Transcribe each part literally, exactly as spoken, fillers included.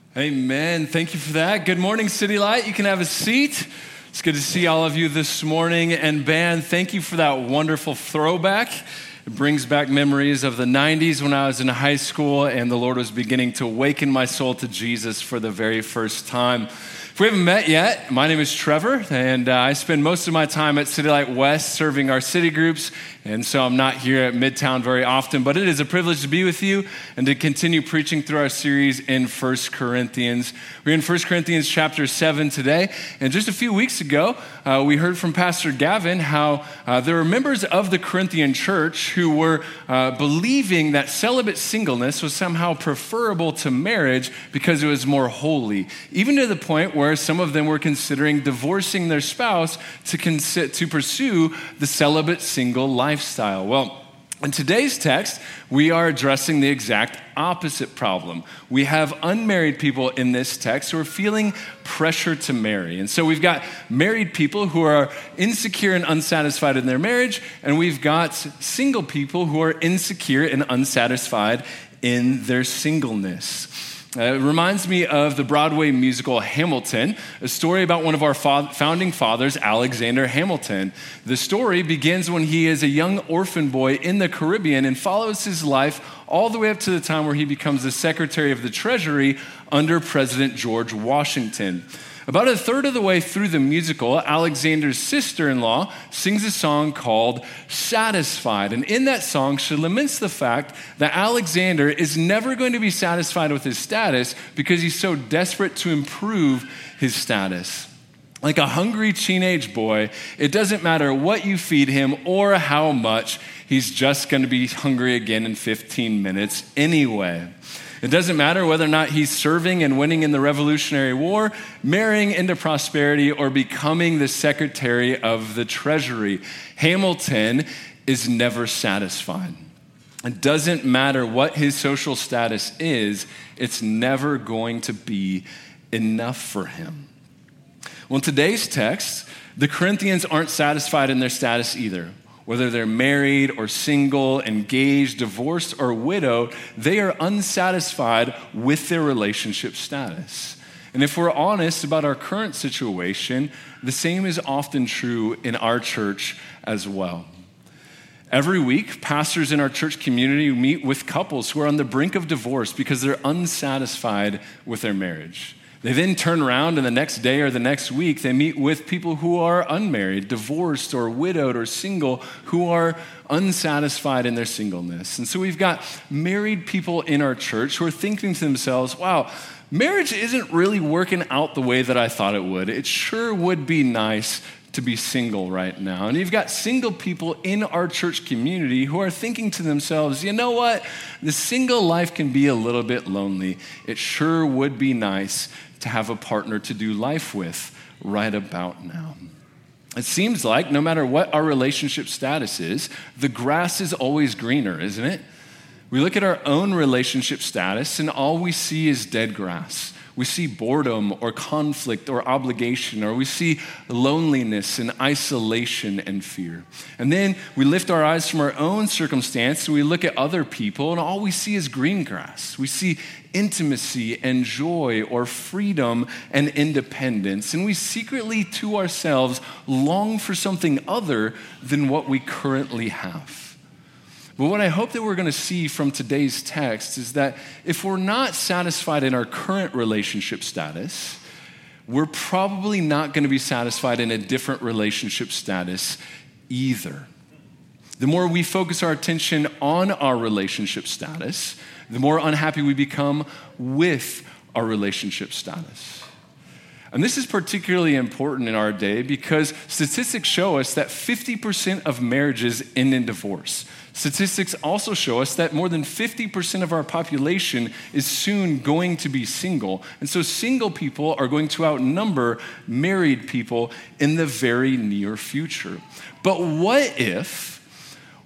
Amen. Thank you for that. Good morning, City Light. You can have a seat. It's good to see all of you this morning. And band, thank you for that wonderful throwback. It brings back memories of the nineties when I was in high school and the Lord was beginning to awaken my soul to Jesus for the very first time. If we haven't met yet, my name is Trevor, and uh, I spend most of my time at City Light West serving our city groups, and so I'm not here at Midtown very often, but it is a privilege to be with you and to continue preaching through our series in First Corinthians. We're in First Corinthians chapter seven today, and just a few weeks ago, uh, we heard from Pastor Gavin how uh, there were members of the Corinthian church who were uh, believing that celibate singleness was somehow preferable to marriage because it was more holy, even to the point where some of them were considering divorcing their spouse to, consi- to pursue the celibate single lifestyle. Well, in today's text, we are addressing the exact opposite problem. We have unmarried people in this text who are feeling pressure to marry. And so we've got married people who are insecure and unsatisfied in their marriage, and we've got single people who are insecure and unsatisfied in their singleness. Uh, it reminds me of the Broadway musical Hamilton, a story about one of our fa- founding fathers, Alexander Hamilton. The story begins when he is a young orphan boy in the Caribbean and follows his life all the way up to the time where he becomes the Secretary of the Treasury under President George Washington. About a third of the way through the musical, Alexander's sister-in-law sings a song called Satisfied. And in that song, she laments the fact that Alexander is never going to be satisfied with his status because he's so desperate to improve his status. Like a hungry teenage boy, it doesn't matter what you feed him or how much, he's just going to be hungry again in fifteen minutes anyway. It doesn't matter whether or not he's serving and winning in the Revolutionary War, marrying into prosperity, or becoming the Secretary of the Treasury. Hamilton is never satisfied. It doesn't matter what his social status is, it's never going to be enough for him. Well, in today's text, the Corinthians aren't satisfied in their status either. Whether they're married or single, engaged, divorced, or widowed, they are unsatisfied with their relationship status. And if we're honest about our current situation, the same is often true in our church as well. Every week, pastors in our church community meet with couples who are on the brink of divorce because they're unsatisfied with their marriage. They then turn around and the next day or the next week, they meet with people who are unmarried, divorced, or widowed, or single, who are unsatisfied in their singleness. And so we've got married people in our church who are thinking to themselves, wow, marriage isn't really working out the way that I thought it would. It sure would be nice to be single right now. And you've got single people in our church community who are thinking to themselves, you know what? The single life can be a little bit lonely. It sure would be nice to have a partner to do life with right about now. It seems like no matter what our relationship status is, the grass is always greener, isn't it? We look at our own relationship status and all we see is dead grass. We see boredom or conflict or obligation, or we see loneliness and isolation and fear. And then we lift our eyes from our own circumstance and we look at other people and all we see is green grass. We see intimacy and joy or freedom and independence. And we secretly to ourselves long for something other than what we currently have. But what I hope that we're going to see from today's text is that if we're not satisfied in our current relationship status, we're probably not going to be satisfied in a different relationship status either. The more we focus our attention on our relationship status, the more unhappy we become with our relationship status. And this is particularly important in our day because statistics show us that fifty percent of marriages end in divorce. Statistics also show us that more than fifty percent of our population is soon going to be single. And so single people are going to outnumber married people in the very near future. But what if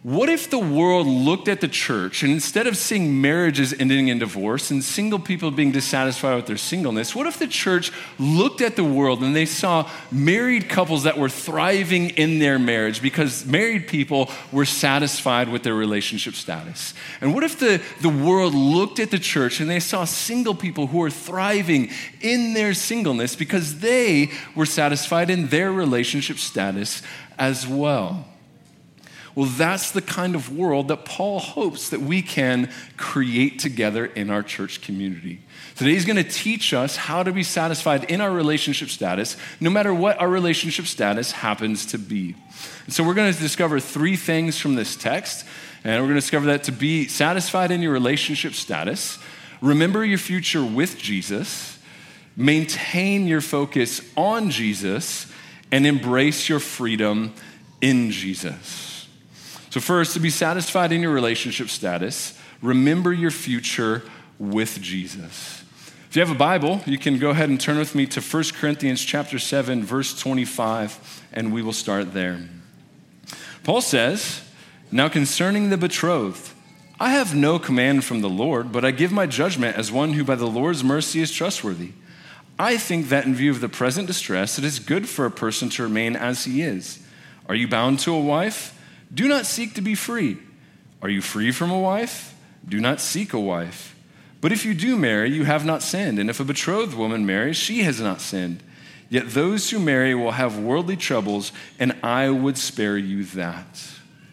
what if the world looked at the church and instead of seeing marriages ending in divorce and single people being dissatisfied with their singleness, what if the church looked at the world and they saw married couples that were thriving in their marriage because married people were satisfied with their relationship status? And what if the, the world looked at the church and they saw single people who were thriving in their singleness because they were satisfied in their relationship status as well? Well, that's the kind of world that Paul hopes that we can create together in our church community. Today he's going to teach us how to be satisfied in our relationship status, no matter what our relationship status happens to be. And so we're going to discover three things from this text, and we're going to discover that to be satisfied in your relationship status, remember your future with Jesus, maintain your focus on Jesus, and embrace your freedom in Jesus. So first, to be satisfied in your relationship status, remember your future with Jesus. If you have a Bible, you can go ahead and turn with me to First Corinthians chapter seven, verse twenty-five, and we will start there. Paul says, "Now concerning the betrothed, I have no command from the Lord, but I give my judgment as one who by the Lord's mercy is trustworthy. I think that in view of the present distress, it is good for a person to remain as he is. Are you bound to a wife? Do not seek to be free. Are you free from a wife? Do not seek a wife. But if you do marry, you have not sinned. And if a betrothed woman marries, she has not sinned. Yet those who marry will have worldly troubles, and I would spare you that."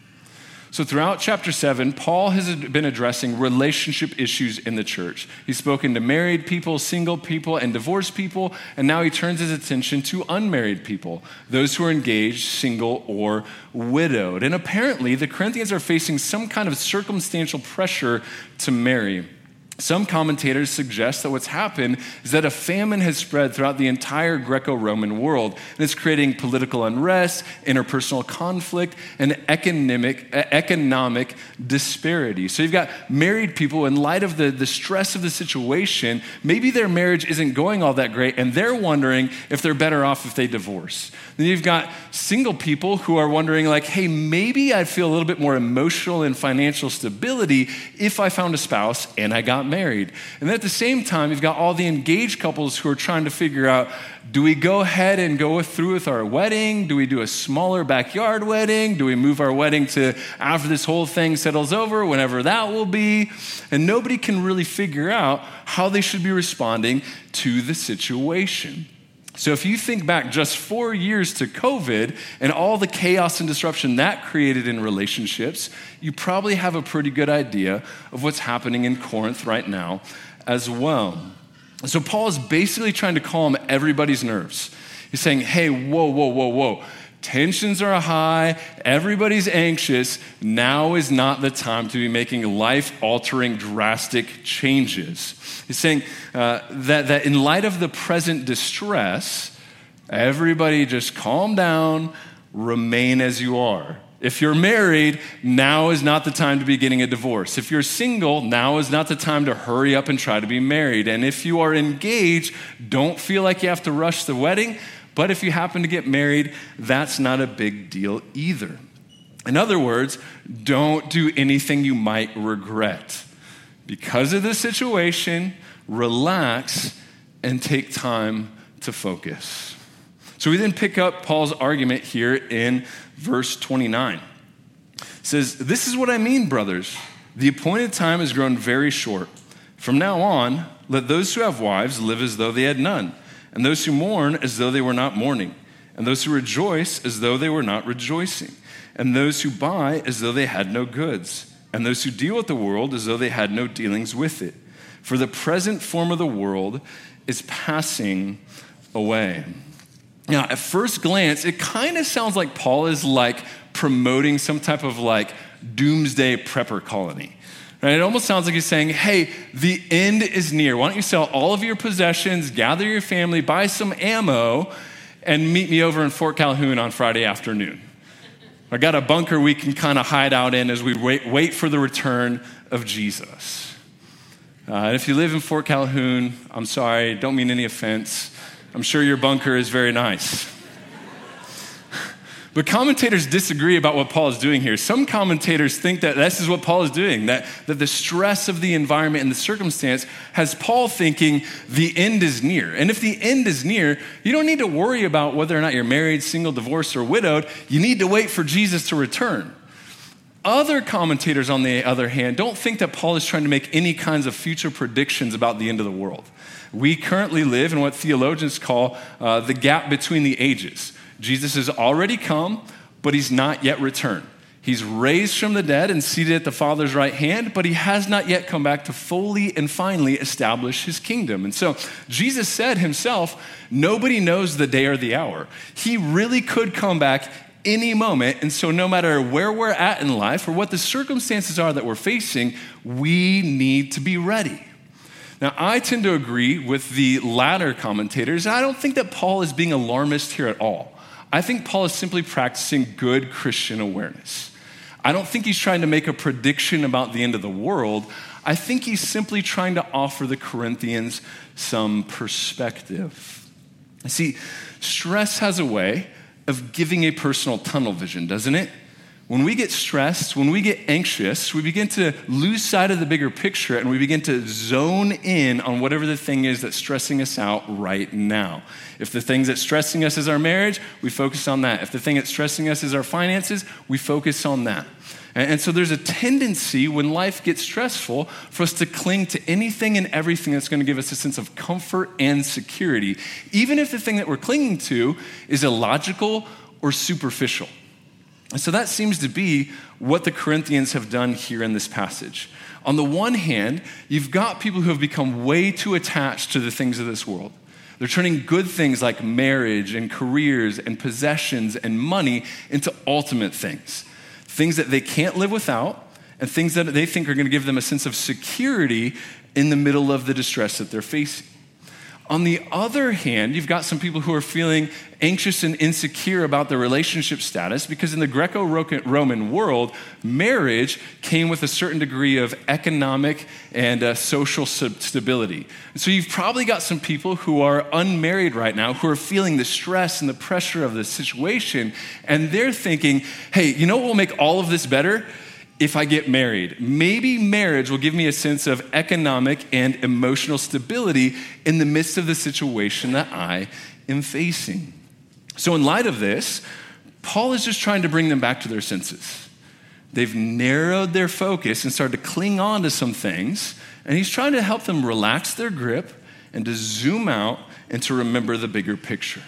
So throughout chapter seven, Paul has been addressing relationship issues in the church. He's spoken to married people, single people, and divorced people, and now he turns his attention to unmarried people, those who are engaged, single, or widowed. And apparently, the Corinthians are facing some kind of circumstantial pressure to marry. Some commentators suggest that what's happened is that a famine has spread throughout the entire Greco-Roman world, and it's creating political unrest, interpersonal conflict, and economic, economic disparity. So you've got married people, in light of the, the stress of the situation, maybe their marriage isn't going all that great, and they're wondering if they're better off if they divorce. Then you've got single people who are wondering, like, hey, maybe I'd feel a little bit more emotional and financial stability if I found a spouse and I got married. And then at the same time, you've got all the engaged couples who are trying to figure out, do we go ahead and go through with our wedding? Do we do a smaller backyard wedding? Do we move our wedding to after this whole thing settles over, whenever that will be? And nobody can really figure out how they should be responding to the situation. So if you think back just four years to COVID and all the chaos and disruption that created in relationships, you probably have a pretty good idea of what's happening in Corinth right now as well. So Paul is basically trying to calm everybody's nerves. He's saying, hey, whoa, whoa, whoa, whoa. Tensions are high, everybody's anxious. Now is not the time to be making life-altering, drastic changes. He's saying uh, that, that in light of the present distress, everybody just calm down, remain as you are. If you're married, now is not the time to be getting a divorce. If you're single, now is not the time to hurry up and try to be married. And if you are engaged, don't feel like you have to rush the wedding. But if you happen to get married, that's not a big deal either. In other words, don't do anything you might regret. Because of the situation, relax and take time to focus. So we then pick up Paul's argument here in verse twenty-nine. It says, "This is what I mean, brothers. The appointed time has grown very short. From now on, let those who have wives live as though they had none, and those who mourn as though they were not mourning, and those who rejoice as though they were not rejoicing, and those who buy as though they had no goods, and those who deal with the world as though they had no dealings with it. For the present form of the world is passing away." Now, at first glance, it kind of sounds like Paul is like promoting some type of like doomsday prepper colony. Right? It almost sounds like he's saying, hey, the end is near. Why don't you sell all of your possessions, gather your family, buy some ammo, and meet me over in Fort Calhoun on Friday afternoon. I got a bunker we can kind of hide out in as we wait, wait for the return of Jesus. Uh, and if you live in Fort Calhoun, I'm sorry, don't mean any offense. I'm sure your bunker is very nice. But commentators disagree about what Paul is doing here. Some commentators think that this is what Paul is doing, that, that the stress of the environment and the circumstance has Paul thinking the end is near. And if the end is near, you don't need to worry about whether or not you're married, single, divorced, or widowed. You need to wait for Jesus to return. Other commentators, on the other hand, don't think that Paul is trying to make any kinds of future predictions about the end of the world. We currently live in what theologians call uh, the gap between the ages. Jesus has already come, but he's not yet returned. He's raised from the dead and seated at the Father's right hand, but he has not yet come back to fully and finally establish his kingdom. And so Jesus said himself, nobody knows the day or the hour. He really could come back any moment. And so no matter where we're at in life or what the circumstances are that we're facing, we need to be ready. Now, I tend to agree with the latter commentators. I don't think that Paul is being alarmist here at all. I think Paul is simply practicing good Christian awareness. I don't think he's trying to make a prediction about the end of the world. I think he's simply trying to offer the Corinthians some perspective. See, stress has a way of giving a personal tunnel vision, doesn't it? When we get stressed, when we get anxious, we begin to lose sight of the bigger picture and we begin to zone in on whatever the thing is that's stressing us out right now. If the thing that's stressing us is our marriage, we focus on that. If the thing that's stressing us is our finances, we focus on that. And, and so there's a tendency when life gets stressful for us to cling to anything and everything that's going to give us a sense of comfort and security, even if the thing that we're clinging to is illogical or superficial. And so that seems to be what the Corinthians have done here in this passage. On the one hand, you've got people who have become way too attached to the things of this world. They're turning good things like marriage and careers and possessions and money into ultimate things. Things that they can't live without and things that they think are going to give them a sense of security in the middle of the distress that they're facing. On the other hand, you've got some people who are feeling anxious and insecure about their relationship status because in the Greco-Roman world, marriage came with a certain degree of economic and uh, social stability. And so you've probably got some people who are unmarried right now who are feeling the stress and the pressure of the situation, and they're thinking, hey, you know what will make all of this better? If I get married. Maybe marriage will give me a sense of economic and emotional stability in the midst of the situation that I am facing. So in light of this, Paul is just trying to bring them back to their senses. They've narrowed their focus and started to cling on to some things, and he's trying to help them relax their grip and to zoom out and to remember the bigger picture.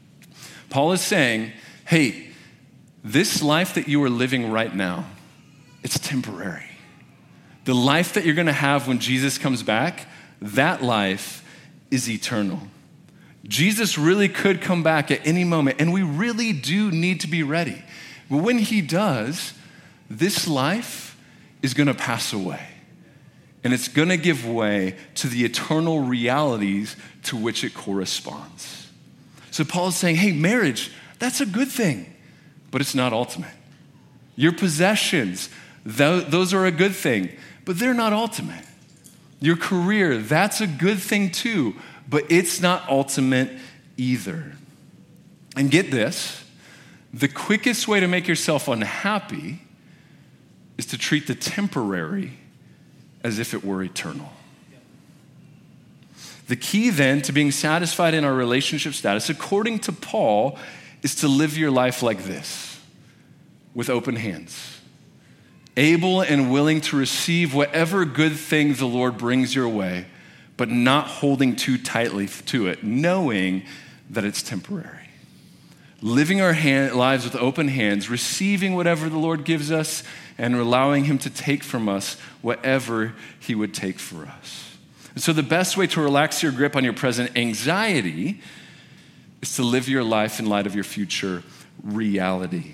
Paul is saying, hey, this life that you are living right now, it's temporary. The life that you're going to have when Jesus comes back, that life is eternal. Jesus really could come back at any moment, and we really do need to be ready. But when he does, this life is going to pass away, and it's going to give way to the eternal realities to which it corresponds. So Paul is saying, hey, marriage, that's a good thing, but it's not ultimate. Your possessions, those are a good thing, but they're not ultimate. Your career, that's a good thing too, but it's not ultimate either. And get this, the quickest way to make yourself unhappy is to treat the temporary as if it were eternal. The key then to being satisfied in our relationship status, according to Paul, is to live your life like this, with open hands. Able and willing to receive whatever good thing the Lord brings your way, but not holding too tightly to it, knowing that it's temporary. Living our hand, lives with open hands, receiving whatever the Lord gives us, and allowing him to take from us whatever he would take for us. And so the best way to relax your grip on your present anxiety is to live your life in light of your future reality.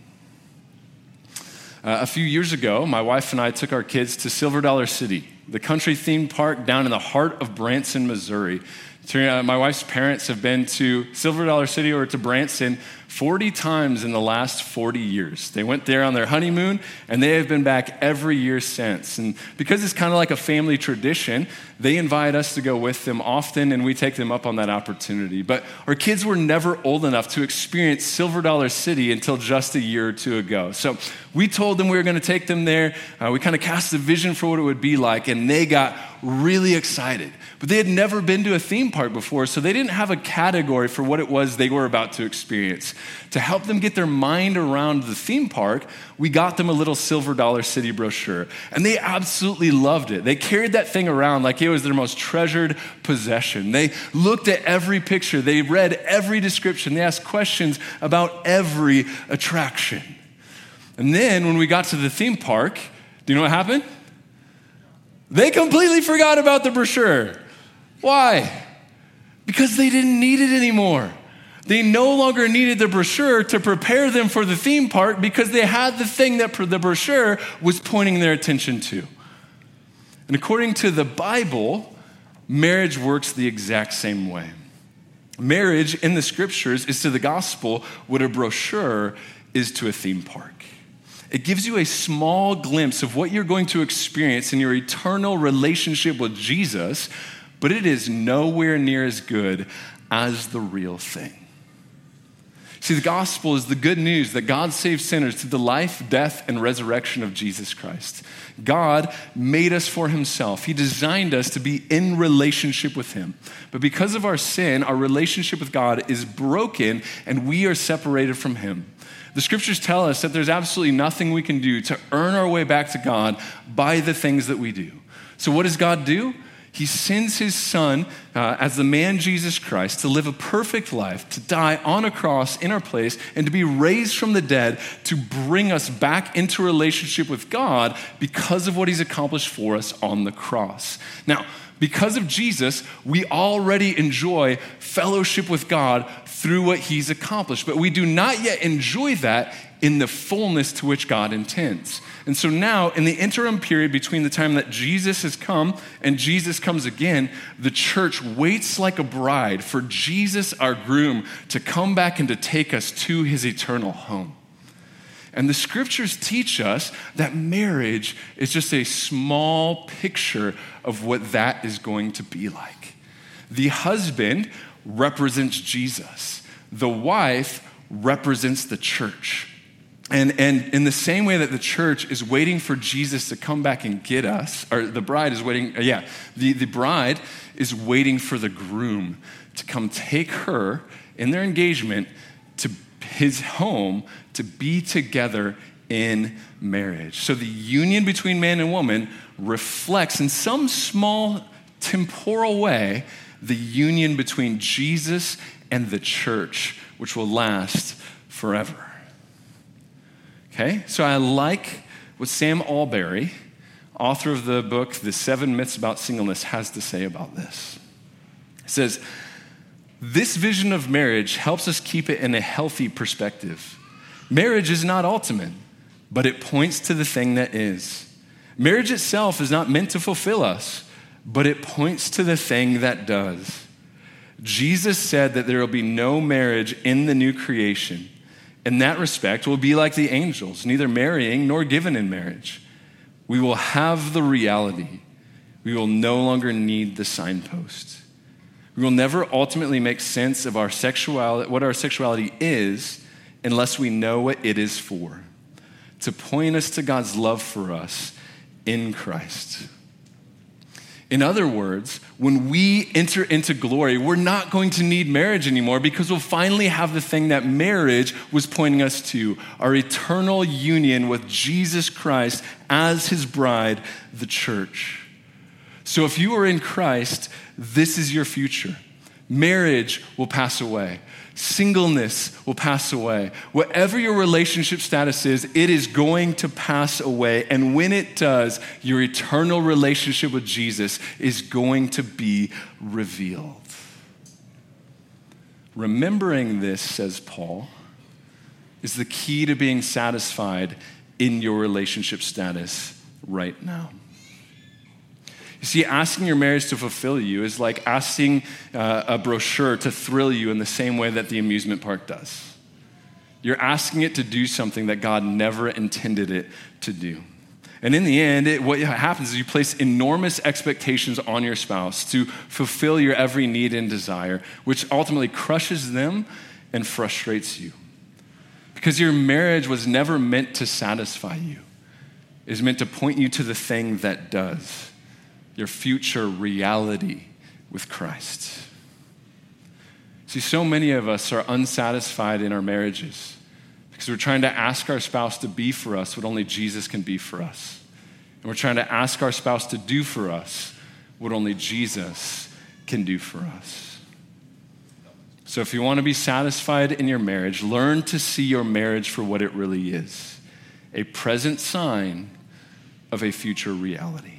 Uh, a few years ago, my wife and I took our kids to Silver Dollar City, the country theme park down in the heart of Branson, Missouri, My wife's parents have been to Silver Dollar City or to Branson forty times in the last forty years. They went there on their honeymoon, and they have been back every year since. And because it's kind of like a family tradition, they invite us to go with them often, and we take them up on that opportunity. But our kids were never old enough to experience Silver Dollar City until just a year or two ago. So we told them we were going to take them there. Uh, we kind of cast a vision for what it would be like, and they got really excited. But they had never been to a theme park before, so they didn't have a category for what it was they were about to experience. To help them get their mind around the theme park, we got them a little Silver Dollar City brochure, and they absolutely loved it. They carried that thing around like it was their most treasured possession. They looked at every picture. They read every description. They asked questions about every attraction. And then when we got to the theme park, do you know what happened? They completely forgot about the brochure. Why? Because they didn't need it anymore. They no longer needed the brochure to prepare them for the theme park because they had the thing that the brochure was pointing their attention to. And according to the Bible, marriage works the exact same way. Marriage in the scriptures is to the gospel what a brochure is to a theme park. It gives you a small glimpse of what you're going to experience in your eternal relationship with Jesus, but it is nowhere near as good as the real thing. See, the gospel is the good news that God saves sinners through the life, death, and resurrection of Jesus Christ. God made us for himself. He designed us to be in relationship with him. But because of our sin, our relationship with God is broken and we are separated from him. The scriptures tell us that there's absolutely nothing we can do to earn our way back to God by the things that we do. So what does God do? He sends his son uh, as the man Jesus Christ to live a perfect life, to die on a cross in our place, and to be raised from the dead to bring us back into a relationship with God because of what he's accomplished for us on the cross. Now, because of Jesus, we already enjoy fellowship with God through what he's accomplished, but we do not yet enjoy that in the fullness to which God intends. And so now, in the interim period between the time that Jesus has come and Jesus comes again, the church waits like a bride for Jesus, our groom, to come back and to take us to his eternal home. And the scriptures teach us that marriage is just a small picture of what that is going to be like. The husband represents Jesus. The wife represents the church. And, and in the same way that the church is waiting for Jesus to come back and get us, or the bride is waiting, yeah, the, the bride is waiting for the groom to come take her in their engagement to his home to be together in marriage. So the union between man and woman reflects in some small temporal way the union between Jesus and the church, which will last forever. Okay, so I like what Sam Allberry, author of the book, The Seven Myths About Singleness, has to say about this. He says, this vision of marriage helps us keep it in a healthy perspective. Marriage is not ultimate, but it points to the thing that is. Marriage itself is not meant to fulfill us, but it points to the thing that does. Jesus said that there will be no marriage in the new creation. In that respect, we'll be like the angels, neither marrying nor given in marriage. We will have the reality. We will no longer need the signpost. We will never ultimately make sense of our sexuality, what our sexuality is, unless we know what it is for, to point us to God's love for us in Christ. In other words, when we enter into glory, we're not going to need marriage anymore because we'll finally have the thing that marriage was pointing us to, our eternal union with Jesus Christ as his bride, the church. So if you are in Christ, this is your future. Marriage will pass away. Singleness will pass away. Whatever your relationship status is, it is going to pass away. And when it does, your eternal relationship with Jesus is going to be revealed. Remembering this, says Paul, is the key to being satisfied in your relationship status right now. You see, asking your marriage to fulfill you is like asking uh, a brochure to thrill you in the same way that the amusement park does. You're asking it to do something that God never intended it to do. And in the end, it, what happens is you place enormous expectations on your spouse to fulfill your every need and desire, which ultimately crushes them and frustrates you. Because your marriage was never meant to satisfy you. It was meant to point you to the thing that does, your future reality with Christ. See, so many of us are unsatisfied in our marriages because we're trying to ask our spouse to be for us what only Jesus can be for us. And we're trying to ask our spouse to do for us what only Jesus can do for us. So if you want to be satisfied in your marriage, learn to see your marriage for what it really is, a present sign of a future reality.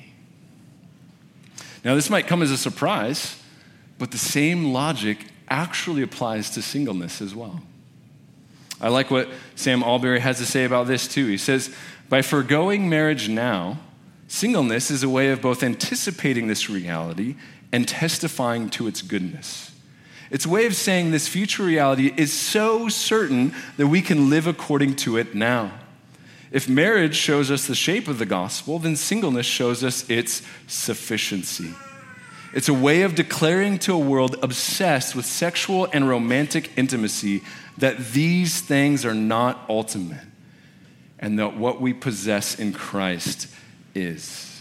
Now, this might come as a surprise, but the same logic actually applies to singleness as well. I like what Sam Allberry has to say about this too. He says, by foregoing marriage now, singleness is a way of both anticipating this reality and testifying to its goodness. It's a way of saying this future reality is so certain that we can live according to it now. If marriage shows us the shape of the gospel, then singleness shows us its sufficiency. It's a way of declaring to a world obsessed with sexual and romantic intimacy that these things are not ultimate and that what we possess in Christ is.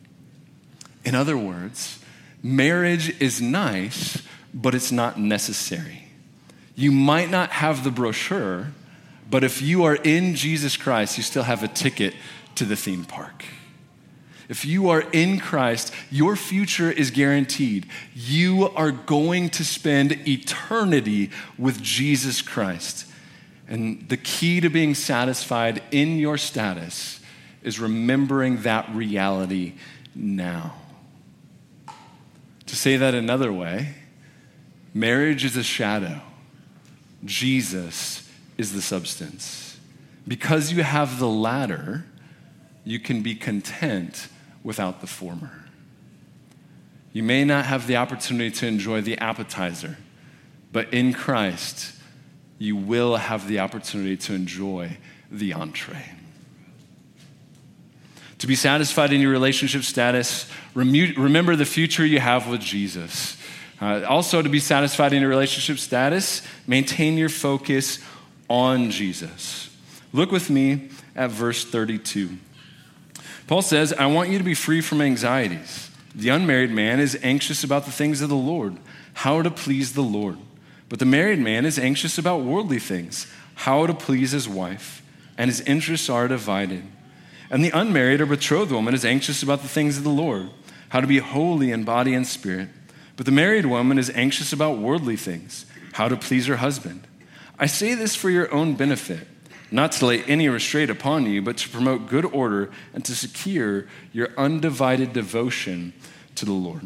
In other words, marriage is nice, but it's not necessary. You might not have the brochure, but if you are in Jesus Christ, you still have a ticket to the theme park. If you are in Christ, your future is guaranteed. You are going to spend eternity with Jesus Christ. And the key to being satisfied in your status is remembering that reality now. To say that another way, marriage is a shadow. Jesus is the substance. Because you have the latter, you can be content without the former. You may not have the opportunity to enjoy the appetizer, but in Christ, you will have the opportunity to enjoy the entree. To be satisfied in your relationship status, remember the future you have with Jesus. Uh, also, to be satisfied in your relationship status, maintain your focus on Jesus. Look with me at verse thirty-two. Paul says, I want you to be free from anxieties. The unmarried man is anxious about the things of the Lord, how to please the Lord. But the married man is anxious about worldly things, how to please his wife, and his interests are divided. And the unmarried or betrothed woman is anxious about the things of the Lord, how to be holy in body and spirit. But the married woman is anxious about worldly things, how to please her husband. I say this for your own benefit, not to lay any restraint upon you, but to promote good order and to secure your undivided devotion to the Lord.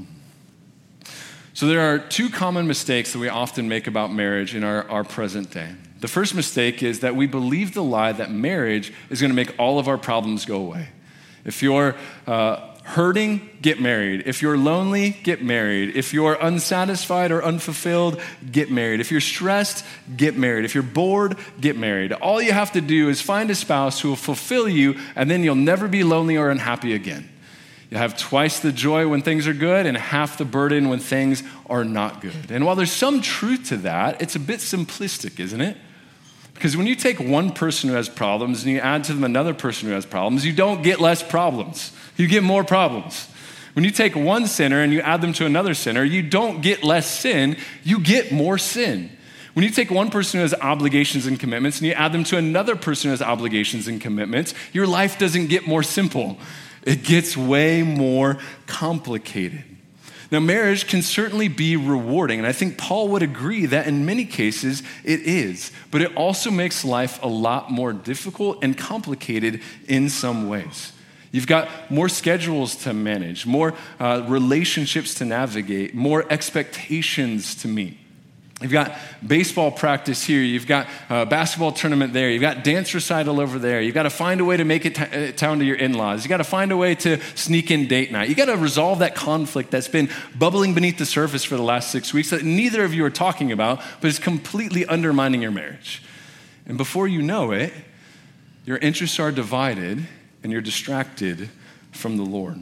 So there are two common mistakes that we often make about marriage in our, our present day. The first mistake is that we believe the lie that marriage is going to make all of our problems go away. If you're uh, hurting, get married. If you're lonely, get married. If you're unsatisfied or unfulfilled, get married. If you're stressed, get married. If you're bored, get married. All you have to do is find a spouse who will fulfill you, and then you'll never be lonely or unhappy again. You'll have twice the joy when things are good and half the burden when things are not good. And while there's some truth to that, it's a bit simplistic, isn't it? Because when you take one person who has problems and you add to them another person who has problems, you don't get less problems. You get more problems. When you take one sinner and you add them to another sinner, you don't get less sin, you get more sin. When you take one person who has obligations and commitments and you add them to another person who has obligations and commitments, your life doesn't get more simple. It gets way more complicated. Now, marriage can certainly be rewarding, and I think Paul would agree that in many cases it is, but it also makes life a lot more difficult and complicated in some ways. You've got more schedules to manage, more uh, relationships to navigate, more expectations to meet. You've got baseball practice here. You've got a basketball tournament there. You've got dance recital over there. You've got to find a way to make it t- town to your in-laws. You've got to find a way to sneak in date night. You've got to resolve that conflict that's been bubbling beneath the surface for the last six weeks that neither of you are talking about, but is completely undermining your marriage. And before you know it, your interests are divided and you're distracted from the Lord.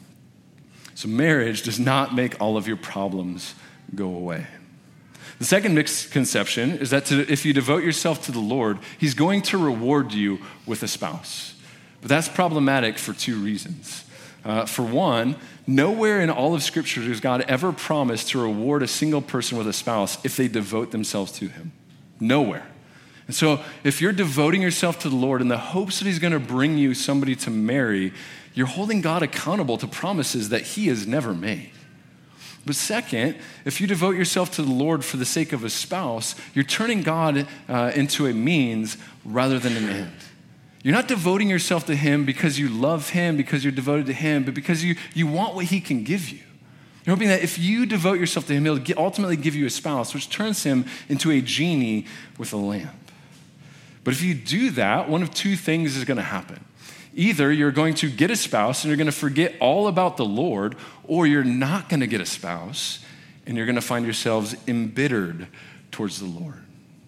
So marriage does not make all of your problems go away. The second misconception is that to, if you devote yourself to the Lord, he's going to reward you with a spouse. But that's problematic for two reasons. Uh, for one, nowhere in all of Scripture does God ever promise to reward a single person with a spouse if they devote themselves to him. Nowhere. And so if you're devoting yourself to the Lord in the hopes that he's going to bring you somebody to marry, you're holding God accountable to promises that he has never made. But second, if you devote yourself to the Lord for the sake of a spouse, you're turning God uh, into a means rather than an end. You're not devoting yourself to him because you love him, because you're devoted to him, but because you, you want what he can give you. You're hoping that if you devote yourself to him, he'll ultimately give you a spouse, which turns him into a genie with a lamp. But if you do that, one of two things is going to happen. Either you're going to get a spouse and you're going to forget all about the Lord, or you're not going to get a spouse and you're going to find yourselves embittered towards the Lord.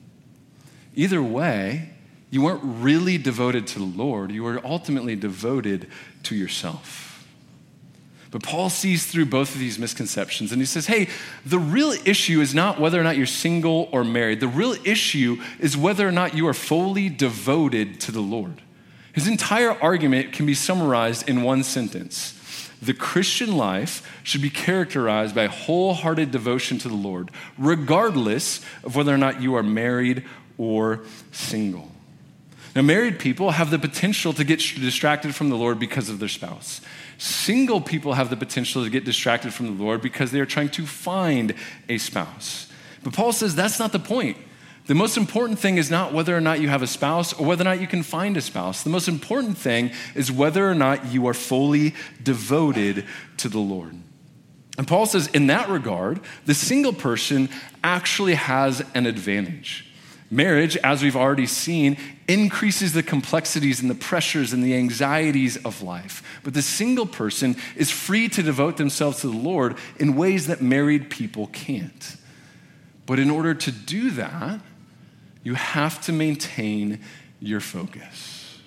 Either way, you weren't really devoted to the Lord. You were ultimately devoted to yourself. But Paul sees through both of these misconceptions and he says, hey, the real issue is not whether or not you're single or married. The real issue is whether or not you are fully devoted to the Lord. His entire argument can be summarized in one sentence. The Christian life should be characterized by wholehearted devotion to the Lord, regardless of whether or not you are married or single. Now, married people have the potential to get distracted from the Lord because of their spouse. Single people have the potential to get distracted from the Lord because they are trying to find a spouse. But Paul says that's not the point. The most important thing is not whether or not you have a spouse or whether or not you can find a spouse. The most important thing is whether or not you are fully devoted to the Lord. And Paul says in that regard, the single person actually has an advantage. Marriage, as we've already seen, increases the complexities and the pressures and the anxieties of life. But the single person is free to devote themselves to the Lord in ways that married people can't. But in order to do that, you have to maintain your focus.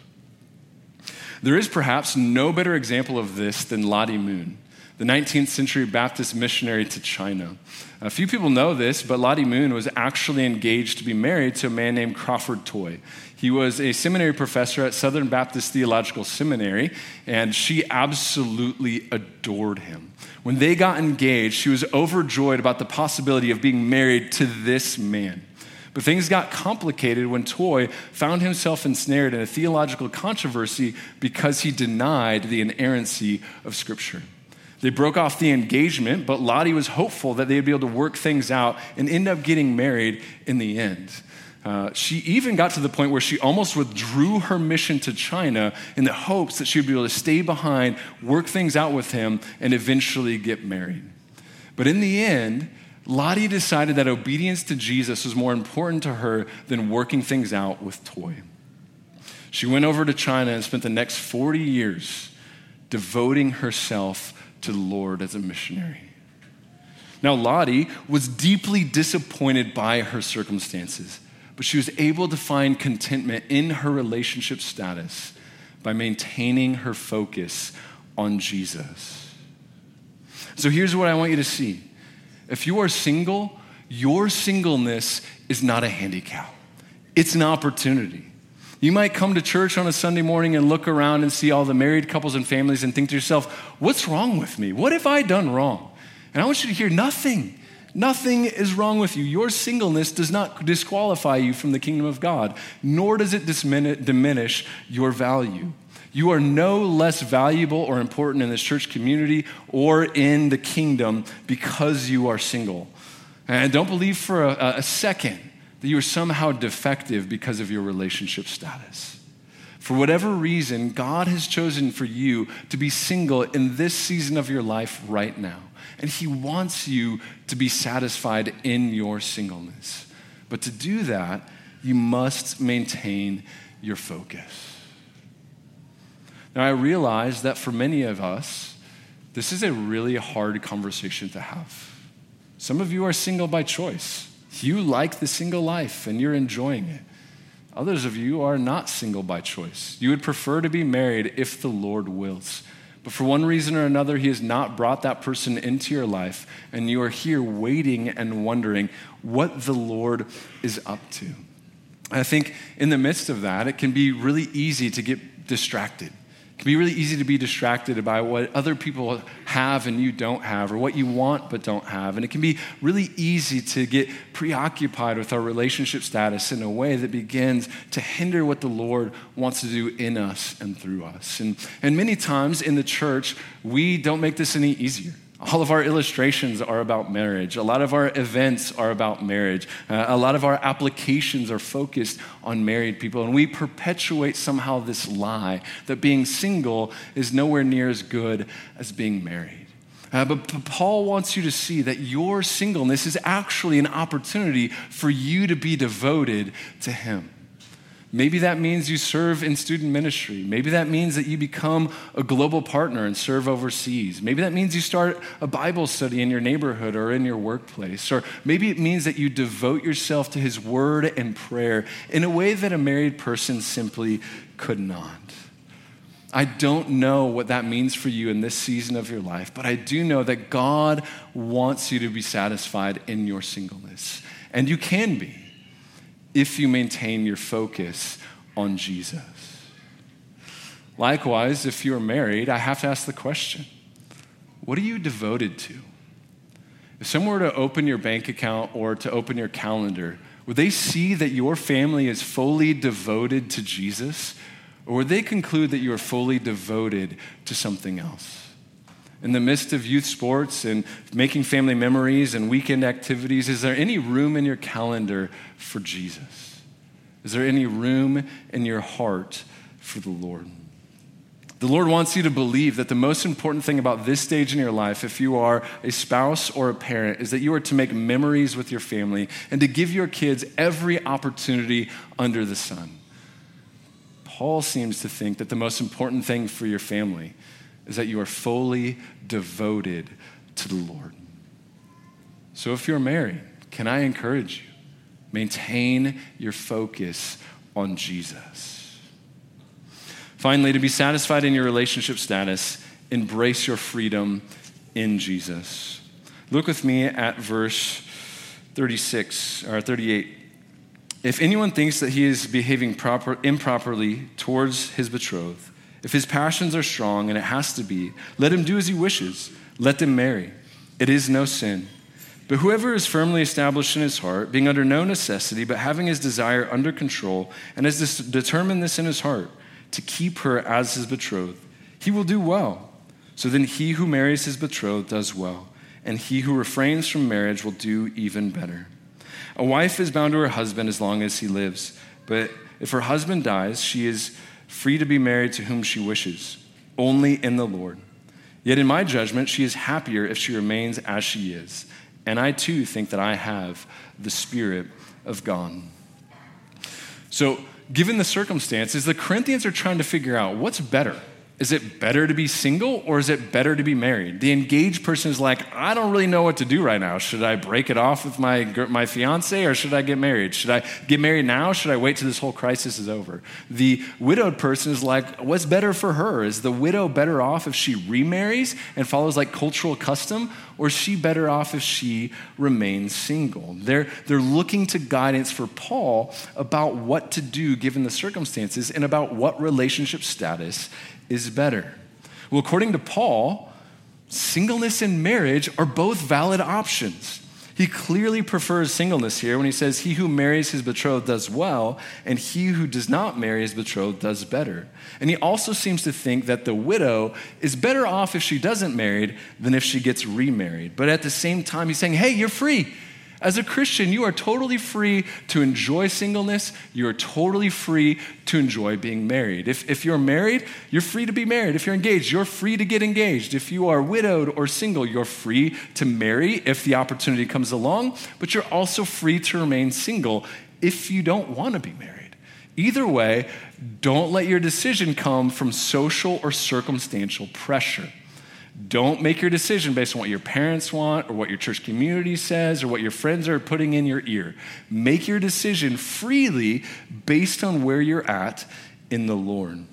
There is perhaps no better example of this than Lottie Moon, the nineteenth century Baptist missionary to China. A few people know this, but Lottie Moon was actually engaged to be married to a man named Crawford Toy. He was a seminary professor at Southern Baptist Theological Seminary, and she absolutely adored him. When they got engaged, she was overjoyed about the possibility of being married to this man. But things got complicated when Toy found himself ensnared in a theological controversy because he denied the inerrancy of Scripture. They broke off the engagement, but Lottie was hopeful that they'd be able to work things out and end up getting married in the end. Uh, she even got to the point where she almost withdrew her mission to China in the hopes that she would be able to stay behind, work things out with him, and eventually get married. But in the end, Lottie decided that obedience to Jesus was more important to her than working things out with Toy. She went over to China and spent the next forty years devoting herself to the Lord as a missionary. Now, Lottie was deeply disappointed by her circumstances, but she was able to find contentment in her relationship status by maintaining her focus on Jesus. So here's what I want you to see. If you are single, your singleness is not a handicap. It's an opportunity. You might come to church on a Sunday morning and look around and see all the married couples and families and think to yourself, what's wrong with me? What have I done wrong? And I want you to hear nothing. Nothing is wrong with you. Your singleness does not disqualify you from the kingdom of God, nor does it diminish your value. You are no less valuable or important in this church community or in the kingdom because you are single. And don't believe for a, a second that you are somehow defective because of your relationship status. For whatever reason, God has chosen for you to be single in this season of your life right now. And he wants you to be satisfied in your singleness. But to do that, you must maintain your focus. Now, I realize that for many of us, this is a really hard conversation to have. Some of you are single by choice. You like the single life and you're enjoying it. Others of you are not single by choice. You would prefer to be married if the Lord wills. But for one reason or another, he has not brought that person into your life, and you are here waiting and wondering what the Lord is up to. I think in the midst of that, it can be really easy to get distracted. It can be really easy to be distracted by what other people have and you don't have, or what you want but don't have. And it can be really easy to get preoccupied with our relationship status in a way that begins to hinder what the Lord wants to do in us and through us. And, and many times in the church, we don't make this any easier. All of our illustrations are about marriage. A lot of our events are about marriage. Uh, a lot of our applications are focused on married people. And we perpetuate somehow this lie that being single is nowhere near as good as being married. Uh, but, but Paul wants you to see that your singleness is actually an opportunity for you to be devoted to him. Maybe that means you serve in student ministry. Maybe that means that you become a global partner and serve overseas. Maybe that means you start a Bible study in your neighborhood or in your workplace. Or maybe it means that you devote yourself to his word and prayer in a way that a married person simply could not. I don't know what that means for you in this season of your life, but I do know that God wants you to be satisfied in your singleness. And you can be, if you maintain your focus on Jesus. Likewise, if you're married, I have to ask the question, what are you devoted to? If someone were to open your bank account or to open your calendar, would they see that your family is fully devoted to Jesus? Or would they conclude that you are fully devoted to something else? In the midst of youth sports and making family memories and weekend activities, is there any room in your calendar for Jesus? Is there any room in your heart for the Lord? The Lord wants you to believe that the most important thing about this stage in your life, if you are a spouse or a parent, is that you are to make memories with your family and to give your kids every opportunity under the sun. Paul seems to think that the most important thing for your family is that you are fully devoted to the Lord. So if you're married, can I encourage you? Maintain your focus on Jesus. Finally, to be satisfied in your relationship status, embrace your freedom in Jesus. Look with me at verse thirty-six or thirty-eight. If anyone thinks that he is behaving proper, improperly towards his betrothed, if his passions are strong, and it has to be, let him do as he wishes. Let them marry. It is no sin. But whoever is firmly established in his heart, being under no necessity, but having his desire under control, and has this, determined this in his heart, to keep her as his betrothed, he will do well. So then he who marries his betrothed does well, and he who refrains from marriage will do even better. A wife is bound to her husband as long as he lives, but if her husband dies, she is free to be married to whom she wishes, only in the Lord. Yet in my judgment, she is happier if she remains as she is. And I too think that I have the Spirit of God. So, given the circumstances, the Corinthians are trying to figure out what's better. Is it better to be single or is it better to be married? The engaged person is like, I don't really know what to do right now. Should I break it off with my, my fiance or should I get married? Should I get married now? Should I wait till this whole crisis is over? The widowed person is like, what's better for her? Is the widow better off if she remarries and follows like cultural custom, or is she better off if she remains single? They're, they're looking to guidance for Paul about what to do given the circumstances and about what relationship status is better. Well, according to Paul, singleness and marriage are both valid options. He clearly prefers singleness here when he says, he who marries his betrothed does well, and he who does not marry his betrothed does better. And he also seems to think that the widow is better off if she doesn't marry than if she gets remarried. But at the same time, he's saying, hey, you're free. As a Christian, you are totally free to enjoy singleness. You are totally free to enjoy being married. If, if you're married, you're free to be married. If you're engaged, you're free to get engaged. If you are widowed or single, you're free to marry if the opportunity comes along, but you're also free to remain single if you don't want to be married. Either way, don't let your decision come from social or circumstantial pressure. Don't make your decision based on what your parents want or what your church community says or what your friends are putting in your ear. Make your decision freely based on where you're at in the Lord.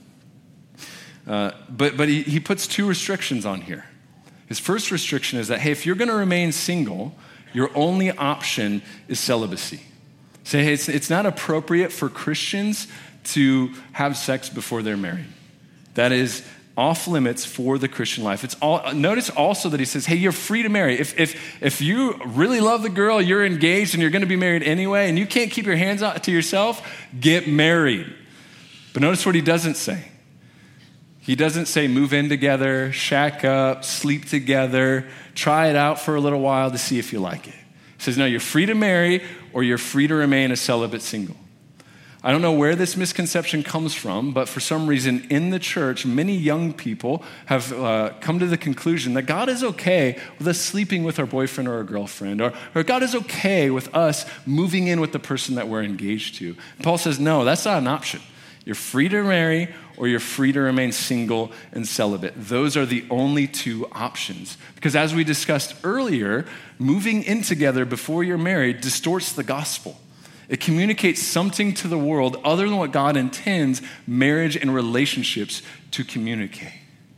Uh, but but he, he puts two restrictions on here. His first restriction is that, hey, if you're going to remain single, your only option is celibacy. Say, hey, it's, it's not appropriate for Christians to have sex before they're married. That is off limits for the Christian life. It's all. Notice also that he says, hey, you're free to marry. If if if you really love the girl, you're engaged and you're going to be married anyway, and you can't keep your hands out to yourself, get married. But notice what he doesn't say. He doesn't say move in together, shack up, sleep together, try it out for a little while to see if you like it. He says, no, you're free to marry or you're free to remain a celibate single. I don't know where this misconception comes from, but for some reason in the church, many young people have uh, come to the conclusion that God is okay with us sleeping with our boyfriend or our girlfriend, or, or God is okay with us moving in with the person that we're engaged to. And Paul says, no, that's not an option. You're free to marry or you're free to remain single and celibate. Those are the only two options. Because as we discussed earlier, moving in together before you're married distorts the gospel. It communicates something to the world other than what God intends marriage and relationships to communicate.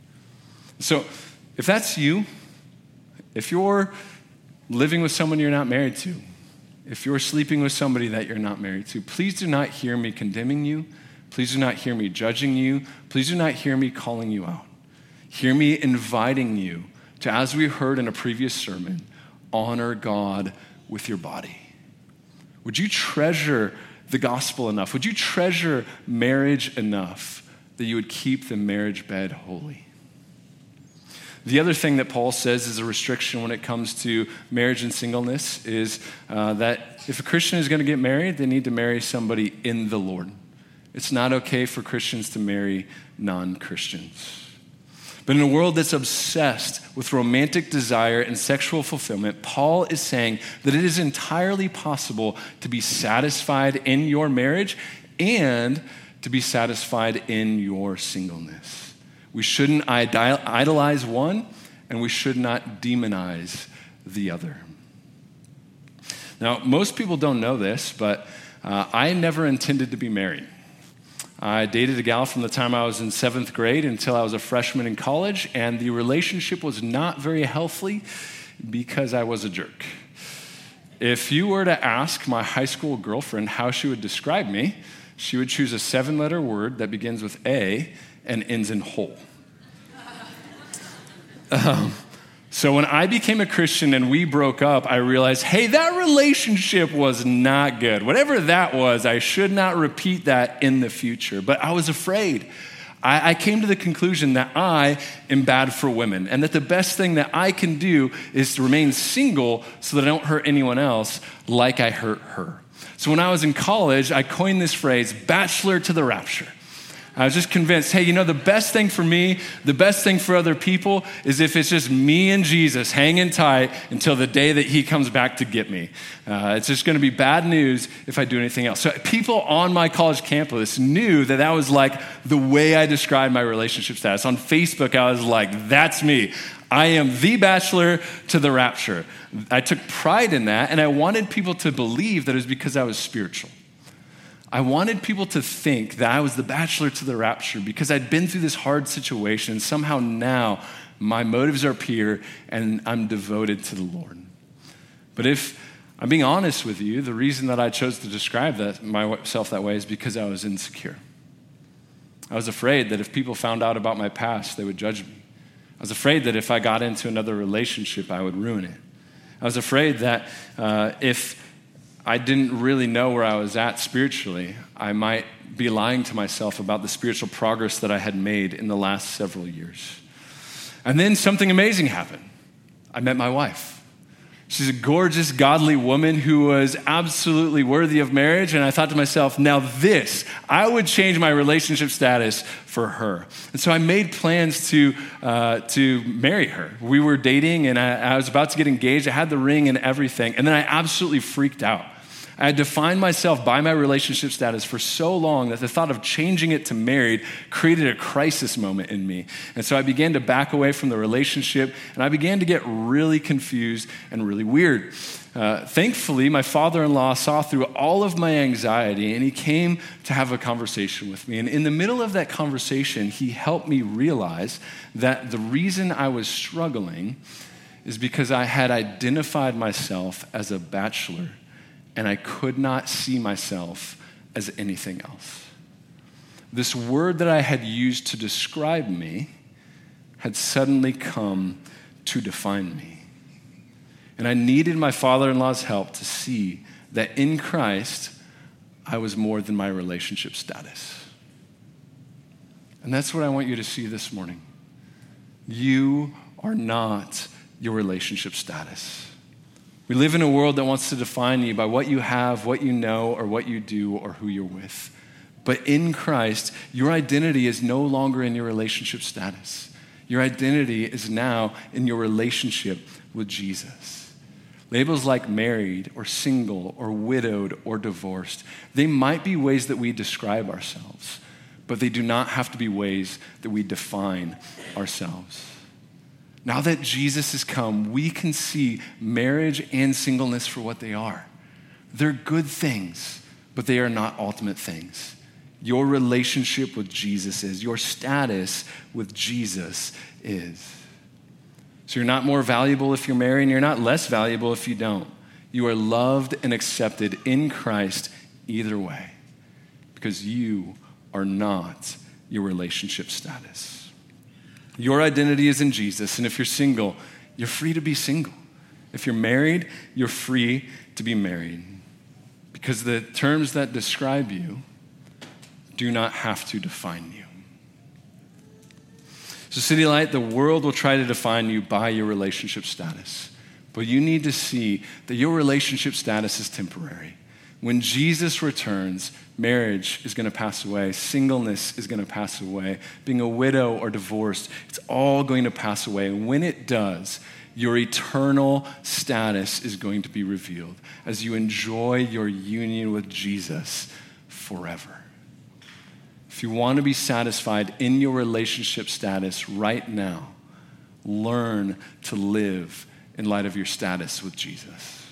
So if that's you, if you're living with someone you're not married to, if you're sleeping with somebody that you're not married to, please do not hear me condemning you. Please do not hear me judging you. Please do not hear me calling you out. Hear me inviting you to, as we heard in a previous sermon, honor God with your body. Would you treasure the gospel enough? Would you treasure marriage enough that you would keep the marriage bed holy? The other thing that Paul says is a restriction when it comes to marriage and singleness is uh, that if a Christian is going to get married, they need to marry somebody in the Lord. It's not okay for Christians to marry non-Christians. But in a world that's obsessed with romantic desire and sexual fulfillment, Paul is saying that it is entirely possible to be satisfied in your marriage and to be satisfied in your singleness. We shouldn't idolize one, and we should not demonize the other. Now, most people don't know this, but uh, I never intended to be married. I dated a gal from the time I was in seventh grade until I was a freshman in college, and the relationship was not very healthy because I was a jerk. If you were to ask my high school girlfriend how she would describe me, she would choose a seven-letter word that begins with A and ends in hole. um, So when I became a Christian and we broke up, I realized, hey, that relationship was not good. Whatever that was, I should not repeat that in the future. But I was afraid. I, I came to the conclusion that I am bad for women and that the best thing that I can do is to remain single so that I don't hurt anyone else like I hurt her. So when I was in college, I coined this phrase, bachelor to the rapture. I was just convinced, hey, you know, the best thing for me, the best thing for other people is if it's just me and Jesus hanging tight until the day that he comes back to get me. Uh, it's just going to be bad news if I do anything else. So people on my college campus knew that that was like the way I described my relationship status. On Facebook, I was like, that's me. I am the bachelor to the rapture. I took pride in that, and I wanted people to believe that it was because I was spiritual. I wanted people to think that I was the bachelor to the rapture because I'd been through this hard situation. Somehow now my motives are pure and I'm devoted to the Lord. But if I'm being honest with you, the reason that I chose to describe that myself that way is because I was insecure. I was afraid that if people found out about my past, they would judge me. I was afraid that if I got into another relationship, I would ruin it. I was afraid that uh, if I didn't really know where I was at spiritually, I might be lying to myself about the spiritual progress that I had made in the last several years. And then something amazing happened. I met my wife. She's a gorgeous, godly woman who was absolutely worthy of marriage. And I thought to myself, now this, I would change my relationship status for her. And so I made plans to uh, to marry her. We were dating and I, I was about to get engaged. I had the ring and everything. And then I absolutely freaked out. I had defined myself by my relationship status for so long that the thought of changing it to married created a crisis moment in me. And so I began to back away from the relationship, and I began to get really confused and really weird. Uh, thankfully, my father-in-law saw through all of my anxiety, and he came to have a conversation with me. And in the middle of that conversation, he helped me realize that the reason I was struggling is because I had identified myself as a bachelor, and I could not see myself as anything else. This word that I had used to describe me had suddenly come to define me. And I needed my father-in-law's help to see that in Christ, I was more than my relationship status. And that's what I want you to see this morning. You are not your relationship status. We live in a world that wants to define you by what you have, what you know, or what you do, or who you're with. But in Christ, your identity is no longer in your relationship status. Your identity is now in your relationship with Jesus. Labels like married or single or widowed or divorced, they might be ways that we describe ourselves, but they do not have to be ways that we define ourselves. Now that Jesus has come, we can see marriage and singleness for what they are. They're good things, but they are not ultimate things. Your relationship with Jesus is. Your status with Jesus is. So you're not more valuable if you're married, and you're not less valuable if you don't. You are loved and accepted in Christ either way, because you are not your relationship status. Your identity is in Jesus, and if you're single, you're free to be single. If you're married, you're free to be married, because the terms that describe you do not have to define you. So City Light, the world will try to define you by your relationship status, but you need to see that your relationship status is temporary. When Jesus returns, marriage is going to pass away. Singleness is going to pass away. Being a widow or divorced, it's all going to pass away. And when it does, your eternal status is going to be revealed as you enjoy your union with Jesus forever. If you want to be satisfied in your relationship status right now, learn to live in light of your status with Jesus.